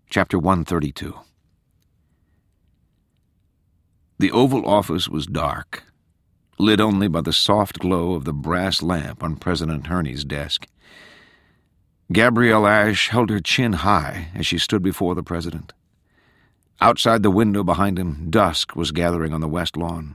Chapter 132. The Oval Office was dark, lit only by the soft glow of the brass lamp on President Herney's desk. Gabrielle Ashe held her chin high as she stood before the president. Outside the window behind him, dusk was gathering on the west lawn.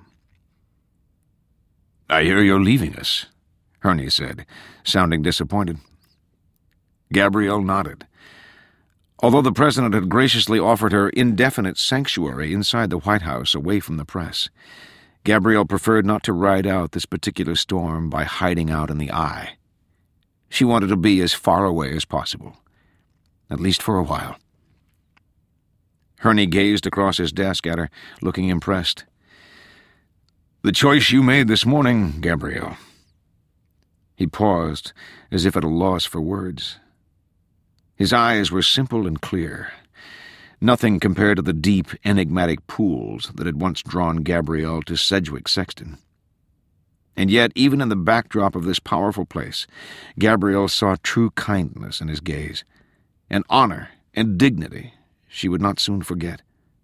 "I hear you're leaving us," Herney said, sounding disappointed. Gabrielle nodded. Although the president had graciously offered her indefinite sanctuary inside the White House away from the press, Gabrielle preferred not to ride out this particular storm by hiding out in the eye. She wanted to be as far away as possible, at least for a while. Herney gazed across his desk at her, looking impressed. "The choice you made this morning, Gabrielle." He paused, as if at a loss for words. His eyes were simple and clear, nothing compared to the deep, enigmatic pools that had once drawn Gabrielle to Sedgwick Sexton. And yet, even in the backdrop of this powerful place, Gabrielle saw true kindness in his gaze, and honor and dignity she would not soon forget.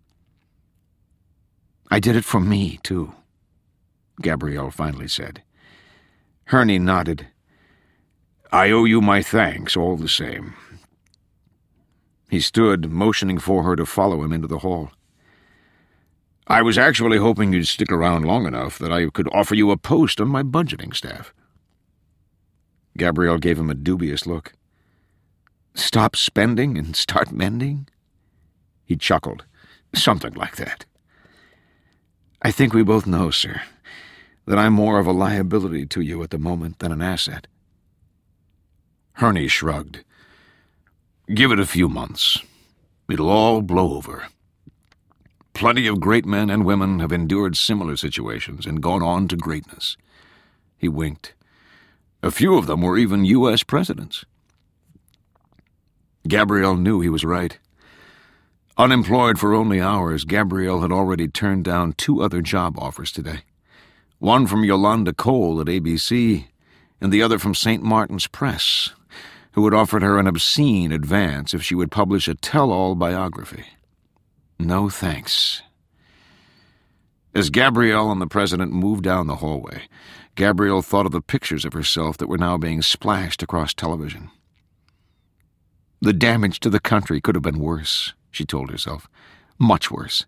"I did it for me, too," Gabrielle finally said. Herney nodded. "I owe you my thanks all the same." He stood, motioning for her to follow him into the hall. "I was actually hoping you'd stick around long enough that I could offer you a post on my budgeting staff." Gabrielle gave him a dubious look. "Stop spending and start mending?" He chuckled. "Something like that." "I think we both know, sir, that I'm more of a liability to you at the moment than an asset." Herney shrugged. "Give it a few months. It'll all blow over. Plenty of great men and women have endured similar situations and gone on to greatness." He winked. "A few of them were even U.S. presidents." Gabrielle knew he was right. Unemployed for only hours, Gabrielle had already turned down 2 other job offers today. One from Yolanda Cole at ABC, and the other from St. Martin's Press, who had offered her an obscene advance if she would publish a tell-all biography. No thanks. As Gabrielle and the president moved down the hallway, Gabrielle thought of the pictures of herself that were now being splashed across television. The damage to the country could have been worse, she told herself. Much worse.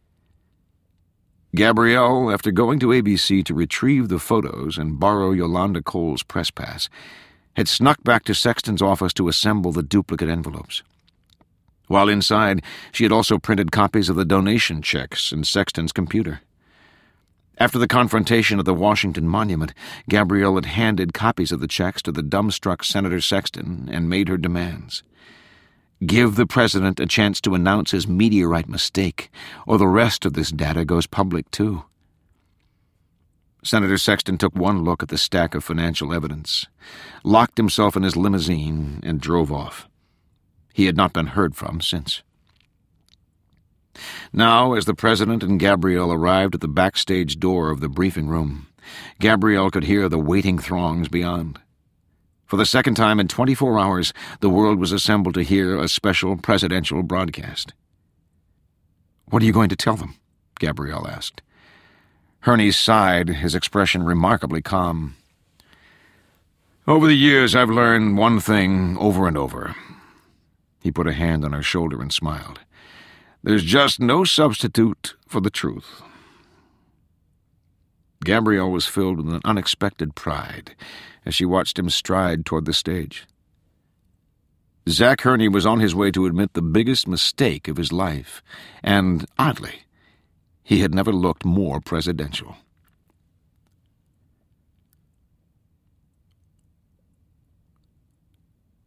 Gabrielle, after going to ABC to retrieve the photos and borrow Yolanda Cole's press pass, had snuck back to Sexton's office to assemble the duplicate envelopes. While inside, she had also printed copies of the donation checks in Sexton's computer. After the confrontation at the Washington Monument, Gabrielle had handed copies of the checks to the dumbstruck Senator Sexton and made her demands. Give the president a chance to announce his meteorite mistake, or the rest of this data goes public too. Senator Sexton took one look at the stack of financial evidence, locked himself in his limousine, and drove off. He had not been heard from since. Now, as the president and Gabrielle arrived at the backstage door of the briefing room, Gabrielle could hear the waiting throngs beyond. For the second time in 24 hours, the world was assembled to hear a special presidential broadcast. "What are you going to tell them?" Gabrielle asked. Herney sighed, his expression remarkably calm. "Over the years, I've learned one thing over and over." He put a hand on her shoulder and smiled. "There's just no substitute for the truth." Gabrielle was filled with an unexpected pride as she watched him stride toward the stage. Zach Herney was on his way to admit the biggest mistake of his life, and, oddly, he had never looked more presidential.